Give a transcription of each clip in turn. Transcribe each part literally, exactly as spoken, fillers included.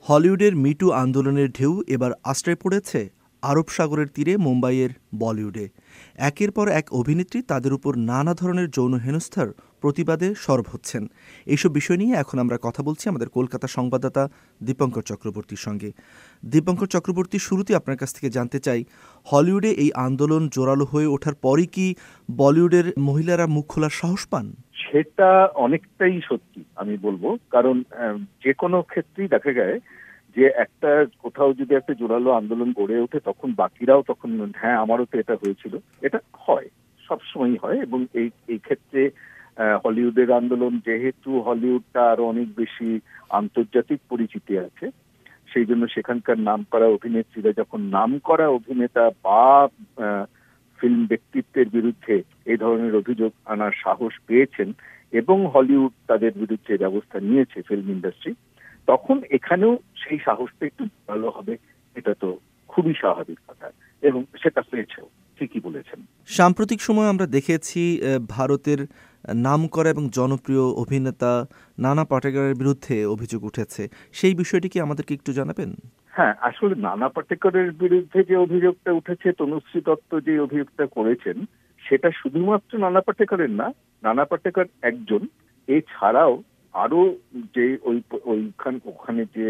হলিউডের মিটু আন্দোলনের ঢেউ এবার আশ্রয় পড়েছে আরব সাগরের তীরে মুম্বাইয়ের বলিউডে। একের পর এক অভিনেত্রী তাদের উপর নানা ধরনের যৌন হেনস্থার প্রতিবাদে সরব হচ্ছেন। এইসব বিষয় নিয়ে এখন আমরা কথা বলছি আমাদের কলকাতা সংবাদদাতা দীপঙ্কর চক্রবর্তীর সঙ্গে। দীপঙ্কর চক্রবর্তী, শুরুতে আপনার কাছ থেকে জানতে চাই, হলিউডে এই আন্দোলন জোরালো হয়ে ওঠার পরই কি বলিউডের মহিলারা মুখ খোলার সাহস পান? সেটা অনেকটাই সত্যি আমি বলবো, কারণ যে কোনো ক্ষেত্রেই দেখা যায় যে একটা কোথাও যদি একটা জোরালো আন্দোলন গড়ে ওঠে তখন বাকিরাও তখন হ্যাঁ আমারও তো এটা হয়েছিল, এটা হয়, সবসময়ই হয়। এবং এই এই ক্ষেত্রে হলিউডের আন্দোলন, যেহেতু হলিউডটা আরো অনেক বেশি আন্তর্জাতিক পরিচিতি আছে, সেই জন্য সেখানকার নাম করা অভিনেত্রীরা যখন নাম করা অভিনেতা বা ফিল্ম ব্যক্তিত্বের বিরুদ্ধে এই ধরনের অভিযোগ আনার সাহস পেয়েছেন এবং হলিউড তাদের বিরুদ্ধে ব্যবস্থা নিয়েছে ফিল্ম ইন্ডাস্ট্রি, তখন এখানেও সেই সাহসটা একটু ভালো হবে, এটা তো খুবই স্বাভাবিক কথা, এবং সেটা হয়েছেও, ঠিকই বলেছেন। সাম্প্রতিক সময় আমরা দেখেছি ভারতের নামকরা এবং জনপ্রিয় অভিনেতা নানা পাটেকরের বিরুদ্ধে অভিযোগ উঠেছে, সেই বিষয়টি কি আমাদেরকে একটু জানাবেন? হ্যাঁ, আসলে নানা পাটেকরের বিরুদ্ধে যে অভিযোগটা উঠেছে, তনুশ্রী দত্ত যে অভিযোগটা করেছেন, সেটা শুধুমাত্র নানা পাটেকরের না, নানা পাটেকর একজন, এছাড়াও আরো যে ওই ওইখান ওখানে যে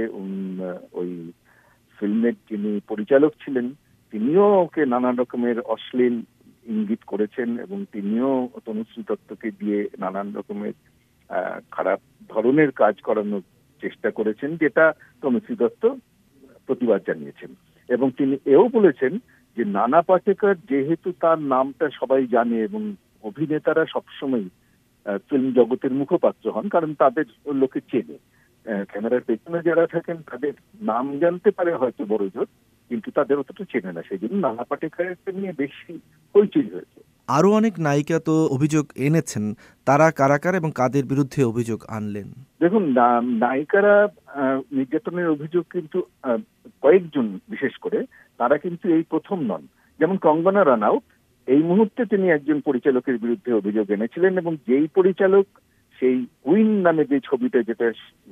ওই ফিল্মের যিনি পরিচালক ছিলেন, তিনিও ওকে নানা রকমের অশ্লীল ইঙ্গিত করেছেন এবং তিনিও তনুশ্রী দত্তকে দিয়ে নানান রকমের খারাপ ধরনের কাজ করানোর চেষ্টা করেছেন, যেটা তনুশ্রী দত্ত প্রতিবাদ জানিয়েছেন। এবং তিনি এও বলেছেন যে নানা পাটেকর যেহেতু তার নামটা সবাই জানে এবং অভিনেতারা সবসময় ফিল্ম জগতের মুখপাত্র হন, কারণ তাদের লোকে চেনে, ক্যামেরার পেছনে যারা থাকেন তাদের নাম জানতে পারে হয়তো বড় জোর, কিন্তু তাদের অতটা চেনে না, সেই জন্য নানা পাটেকরকে নিয়ে বেশি হইচই হয়েছে। আরো অনেক নায়িকা তো অভিযোগ এনেছেন, তারা কারা কারা এবং কাদের বিরুদ্ধে অভিযোগ আনলেন? দেখুন, নায়িকারা নির্যাতনের অভিযোগ কিন্তু কয়েকজন, বিশেষ করে তারা কিন্তু এই প্রথম নন। যেমন কঙ্গনা রানাউত, এই মুহূর্তে তিনি একজন পরিচালকের বিরুদ্ধে অভিযোগ এনেছিলেন, এবং যেই পরিচালক সেই কুইন নামে যে ছবিটা, যেটা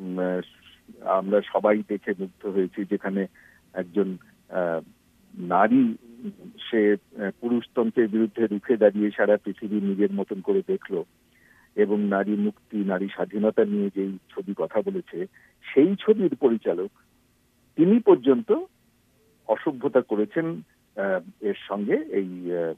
আমরা সবাই দেখে মুগ্ধ হয়েছি, যেখানে একজন নারী সে পুরুষতন্ত্রের বিরুদ্ধে রুখে দাঁড়িয়ে সারা পৃথিবী নিজের মতন করে দেখলো এবং নারী মুক্তি, নারী স্বাধীনতা নিয়ে যেই ছবি কথা বলেছে, সেই ছবির পরিচালক তিনি পর্যন্ত অসভ্যতা করেছেন এর সঙ্গে, এই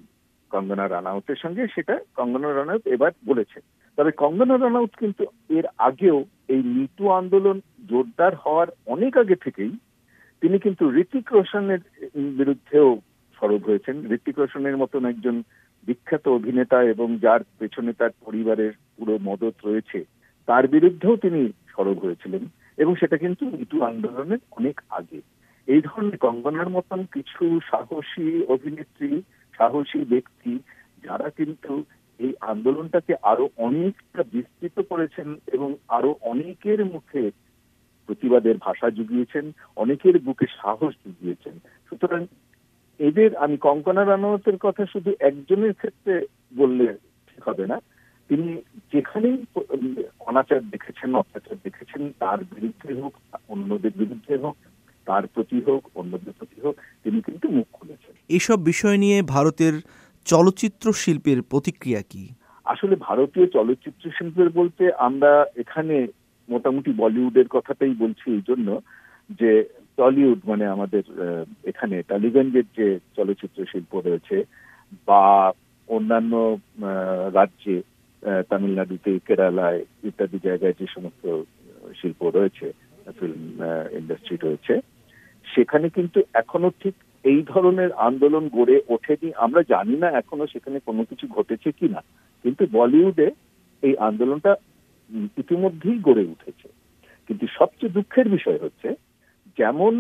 কঙ্গনা রানাউতের সঙ্গে, সেটা কঙ্গনা রানাউত এবার বলেছেন। তবে কঙ্গনা রানাউত কিন্তু এর আগেও এই মিটু আন্দোলন জোরদার হওয়ার অনেক আগে থেকেই তিনি কিন্তু ঋতিক রোশনের বিরুদ্ধেও সরব হয়েছেন। ঋতিক রোশনের মতন একজন বিখ্যাত অভিনেতা এবং যার পেছনে তার পরিবারের পুরো মদত রয়েছে, তার বিরুদ্ধেও তিনি সরব হয়েছিলেন, এবং সেটা কিন্তু মিটু আন্দোলনের অনেক আগে। এই ধরনের কঙ্গনার মতন কিছু সাহসী অভিনেত্রী, সাহসী ব্যক্তি, যারা কিন্তু এই আন্দোলনটাকে আরো অনেকটা বিস্তৃত করেছেন এবং আরো অনেকের মুখে প্রতিবাদের ভাষা জুগিয়েছেন, অনেকের বুকে সাহস জুগিয়েছেন। সুতরাং এদের, আমি কঙ্গনা রানাউতের কথা শুধু একজনের ক্ষেত্রে বললে ঠিক হবে না, তিনি যেখানেই অনাচার দেখেছেন, অত্যাচার দেখেছেন, তার বিরুদ্ধে হোক, অন্যদের বিরুদ্ধে হোক, তার প্রতি হোক, অন্যদের প্রতি হোক, তিনি কিন্তু মুখ খুলেছেন। এইসব বিষয় নিয়ে ভারতের চলচ্চিত্র শিল্পের প্রতিক্রিয়া কি? আসলে ভারতীয় চলচ্চিত্র শিল্পের বলতে আমরা এখানে মোটামুটি বলিউডের কথাটাই বলছি, এই জন্য যে টলিউড মানে আমাদের এখানে টালিগঞ্জের যে চলচ্চিত্র শিল্প রয়েছে, বা অন্যান্য রাজ্যে, তামিলনাড়ুতে, কেরালায় ইত্যাদি জায়গায় যে সমস্ত শিল্প রয়েছে, ফিল্ম ইন্ডাস্ট্রি রয়েছে, সেখানে কিন্তু এখনো ঠিক এই ধরনের আন্দোলন গড়ে ওঠেনি। আমরা জানি না এখনো সেখানে কোনো কিছু ঘটেছে কিনা, কিন্তু বলিউডে এই আন্দোলনটা ইতিমধ্যেই গড়ে উঠেছে। কিন্তু সবচেয়ে দুঃখের বিষয় হচ্ছে, যেমন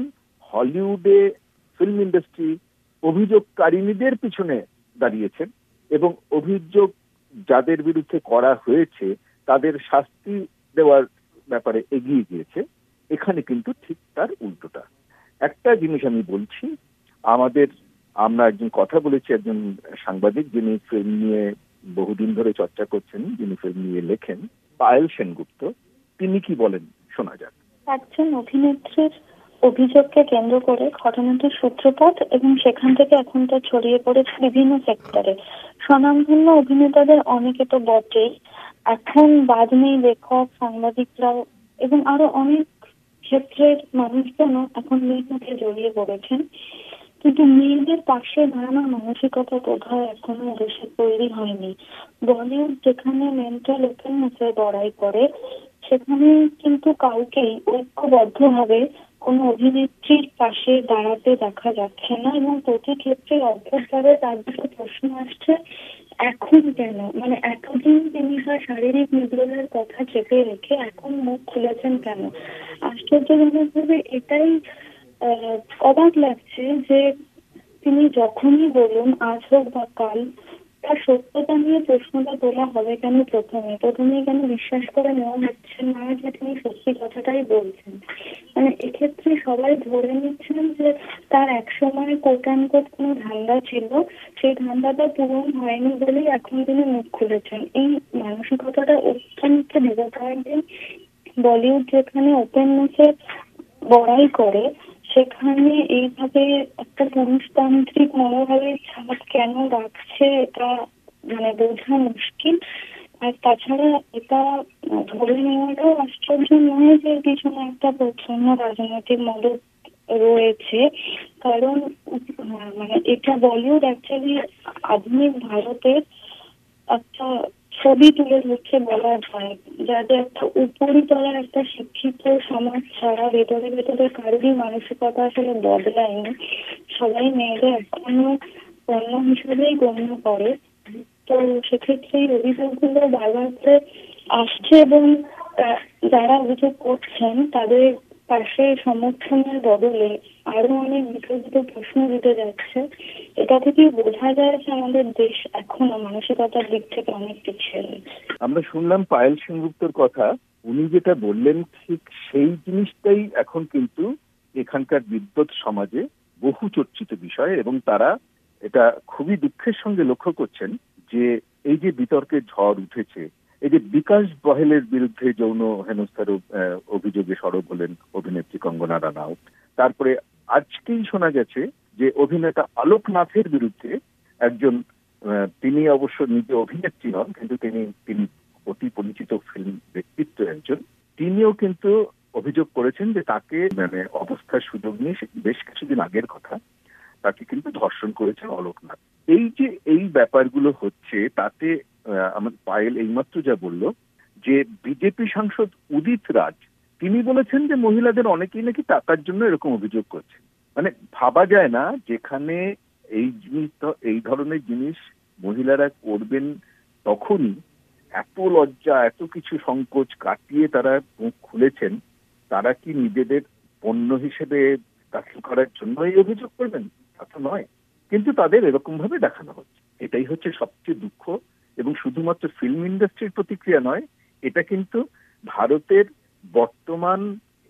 হলিউডে ফিল্ম ইন্ডাস্ট্রি অভিযোগকারিনীদের পিছনে দাঁড়িয়েছেন এবং অভিযোগ যাদের বিরুদ্ধে করা হয়েছে তাদের শাস্তি দেওয়ার ব্যাপারে এগিয়ে গিয়েছে, এখানে কিন্তু ঠিক তার উল্টোটা। একটা জিনিস আমি বলছি, আমাদের আমরা একজন কথা বলেছি, একজন সাংবাদিক যিনি ফিল্ম নিয়ে বহুদিন ধরে চর্চা করছেন, যিনি ফিল্ম নিয়ে লেখেন, পায়েল সেনগুপ্ত, তিনি কি বলেন শোনা যাক। একজন অভিনেত্রীর অভিযোগকে কেন্দ্র করে ঘটনাটির সূত্রপাত এবং সেখান থেকে এখন তা ছড়িয়ে পড়েছে বিভিন্ন সেক্টরে। স্বনামধন্য অভিনেতাদের অনেকে তো বটেই, এখন বাদ নেই লেখক, সাংবাদিকরাও এবং আরো অনেক ক্ষেত্রের মানুষজনও এখন মেয়েকে জড়িয়ে পড়েছেন। কিন্তু মেয়েদের পাশে দাঁড়ানোর মানসিকতা বোধহয় এখনো দেশে তৈরি হয়নি। বলিউড যেখানে মেন্টাল ওপেননেসে বড়াই করে, সেখানে কিন্তু কাউকেই ঐক্যবদ্ধভাবে কোনো অভিনেত্রীর পাশে দাঁড়াতে দেখা যাচ্ছে না এবং প্রতি ক্ষেত্রে অদ্ভুতভাবে তার দিকে প্রশ্ন আসছে, এখন কেন, মানে এতদিন তিনি তার শারীরিক নিগ্রহের কথা চেপে রেখে এখন মুখ খুলেছেন কেন। আশ্চর্যজনকভাবে এটাই আহ অবাক লাগছে যে তিনি যখনই বলুন, আজ হোক বা কাল, তার সত্যতা নিয়ে প্রশ্নটা তোলা হবে কেন প্রথমে প্রথমে কেন বিশ্বাস করে নেওয়া হচ্ছে না যে তিনি সত্যি কথাটাই বলছেন। মানে এক্ষেত্রে সবাই ধরে নিচ্ছেন যে তার এক সময় কোট আনকোট কোনো ধান্দা ছিল, সেই ধান্দাটা পূরণ হয়নি বলেই এখন তিনি মুখ খুলেছেন। এই মানসিকতাটা অত্যন্ত বিপজ্জনক। বলিউড যেখানে ওপেননেসের বড়াই করে, সেখানে এইভাবে একটা পুরুষতান্ত্রিক মনোভাবের ছাপ কেন রাখছে এটা মানে বোঝা মুশকিল। আর তাছাড়া এটা ধরে নেওয়াটাও আশ্চর্য নয় যে পিছনে একটা প্রচ্ছন্ন রাজনৈতিক মদত রয়েছে, কারণ মানে এটা বলিউড অ্যাকচুয়ালি আধুনিক ভারতের একটা ছবি তুলে ধরছে বলা যায়, যাতে একটা উপরিতলার একটা শিক্ষিত সমাজ ছাড়া ভেতরে ভেতরে কারোরই মানসিকতা আসলে বদলায়নি। সবাই মেয়েদের এখনো পণ্য হিসেবেই গণ্য করে। তো সেক্ষেত্রে এই অভিযোগগুলো বারবার করে আসছে এবং যারা অভিযোগ করছেন তাদের পাশে সমর্থনের বদলে আরো অনেক বিতর্কিত প্রশ্ন দিতে যাচ্ছে। এটা থেকে বোঝা যায় যে আমাদের দেশ এখনো মানসিকতার দিক থেকে অনেক পিছিয়ে রয়েছে। আমরা শুনলাম পায়েল সেনগুপ্তর কথা, উনি যেটা বললেন ঠিক সেই জিনিসটাই এখন কিন্তু এখানকার বিদ্যুৎ সমাজে বহু চর্চিত বিষয় এবং তারা এটা খুবই দুঃখের সঙ্গে লক্ষ্য করছেন যে এই যে বিতর্কের ঝড় উঠেছে, এই যে বিকাশ বহেলের বিরুদ্ধে যৌন হেনস্থার অভিযোগে সরব হলেন অভিনেত্রী কঙ্গনা রানাউত, তারপরে আজকেই শোনা গেছে যে অভিনেতা আলোক নাথের বিরুদ্ধে একজন, তিনি অবশ্য নিজে অভিনেত্রী নন কিন্তু তিনি তিনি অতি পরিচিত ফিল্ম ব্যক্তিত্ব একজন, তিনিও কিন্তু অভিযোগ করেছেন যে তাকে মানে অবস্থার সুযোগ নিয়ে বেশ কিছুদিন আগের কথা তাকে কিন্তু ধর্ষণ করেছে অলোকনাথ। এই যে এই ব্যাপারগুলো হচ্ছে তাতে আমার পায়েল এইমাত্র যা বলল যে বিজেপি সাংসদ উদিত রাজ তিনি বলেছেন যে মহিলাদের অনেকেই নাকি টাকার জন্য এরকম অভিযোগ করছে। মানে ভাবা যায় না যেখানে এই জিনিস, এই ধরনের জিনিস মহিলারা করবেন তখনই এত লজ্জা এত কিছু সংকোচ কাটিয়ে তারা মুখ খুলেছেন, তারা কি নিজেদের পণ্য হিসেবে দাখিল করার জন্য এই অভিযোগ করবেন? তা তো নয়, কিন্তু তাদের এরকম ভাবে দেখানো হচ্ছে। এটাই হচ্ছে সবচেয়ে দুঃখ এবং শুধুমাত্র ফিল্ম ইন্ডাস্ট্রির প্রতিক্রিয়া নয়, এটা কিন্তু ভারতের বর্তমান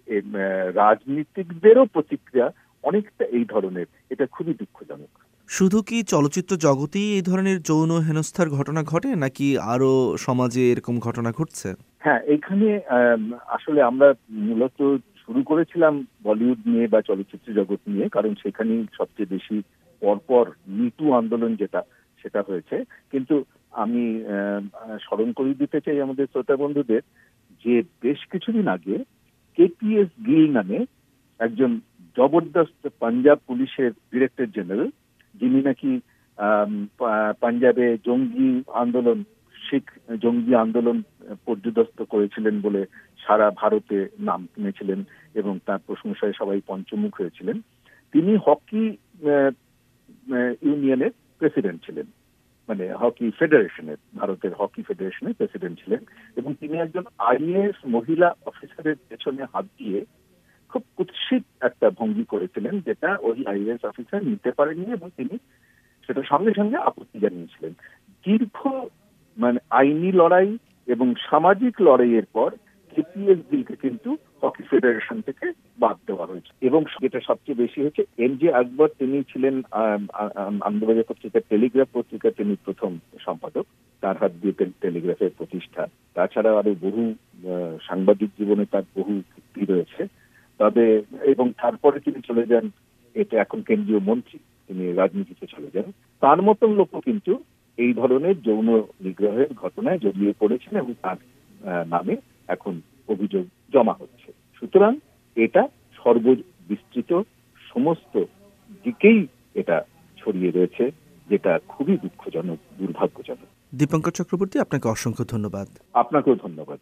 রাজনীতিকদেরও প্রতিক্রিয়া অনেকটা এই ধরনের। এটা খুবই দুঃখজনক। শুধু কি চলচ্চিত্র জগতেই এই ধরনের যৌন হেনস্থার ঘটনা ঘটে নাকি আরো সমাজে এরকম ঘটনা ঘটছে? হ্যাঁ, এখানে আসলে আমরা মূলত শুরু করেছিলাম বলিউড নিয়ে বা চলচ্চিত্র জগৎ নিয়ে, কারণ সেখানেই সবচেয়ে বেশি পরপর মিটু আন্দোলন যেটা সেটা হয়েছে। কিন্তু আমি স্মরণ করিয়ে দিতে চাই আমাদের শ্রোতা বন্ধুদের যে বেশ কিছুদিন আগে কেপিএস গিল নামে একজন জবরদস্ত পাঞ্জাব পুলিশের ডিরেক্টর জেনারেল, যিনি নাকি পাঞ্জাবে জঙ্গি আন্দোলন, শিখ জঙ্গি আন্দোলন পর্যদস্ত করেছিলেন বলে সারা ভারতে নাম কিনেছিলেন এবং তার প্রশংসায় সবাই পঞ্চমুখ হয়েছিলেন। তিনি হকি ইউনিয়নের প্রেসিডেন্ট ছিলেন, মানে হকি ফেডারেশনের, ভারতের হকি ফেডারেশনের প্রেসিডেন্ট ছিলেন এবং তিনি একজন আইএএস মহিলা অফিসারের পেছনে হাত দিয়ে খুব কুৎসিত একটা ভঙ্গি করেছিলেন, যেটা ওই আইএএস অফিসার নিতে পারেননি এবং তিনি সেটা সঙ্গে সঙ্গে আপত্তি জানিয়েছিলেন। দীর্ঘ মানে আইনি লড়াই এবং সামাজিক লড়াইয়ের পর কেপিএস গিলকে কিন্তু হকি ফেডারেশন থেকে বাদ দেওয়া হয়েছে। এবং যেটা সবচেয়ে বেশি হচ্ছে, এম জে আকবর তিনি ছিলেন আনন্দবাজার পত্রিকা টেলিগ্রাফ পত্রিকার তিনি প্রথম সম্পাদক, তার হাত দিয়ে টেলিগ্রাফের প্রতিষ্ঠা। তাছাড়া আরো বহু সাংবাদিক জীবনে তার বহু কীর্তি রয়েছে। তবে এবং তারপরে তিনি চলে যান, এটা এখন কেন্দ্রীয় মন্ত্রী, তিনি রাজনীতিতে চলে যান। তার মতন লোকও কিন্তু এই ধরনের যৌন নিগ্রহের ঘটনায় জড়িয়ে পড়েছেন এবং তার নামে এখন অভিযোগ জমা হচ্ছে। সুতরাং এটা সর্ববিস্তৃত সমস্ত দিকেই এটা ছড়িয়ে রয়েছে, যেটা খুবই দুঃখজনক, দুর্ভাগ্যজনক। দীপঙ্কর চক্রবর্তী, আপনাকে অসংখ্য ধন্যবাদ। আপনাকেও ধন্যবাদ।